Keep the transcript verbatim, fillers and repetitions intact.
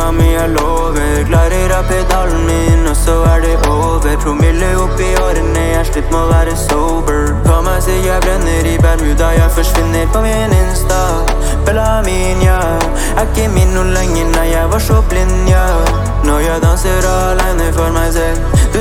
mami, jeg lover. Klarer av pedalen min, og så er det over. Promille opp i årene, jeg slitt med å være sober. På meg sier jeg brenner i Bermuda, jeg forsvinner på min Insta. Bella min, ja, er ikke min noe lenger, nei, jeg var så blind, ja. Når jeg danser alene for meg selv,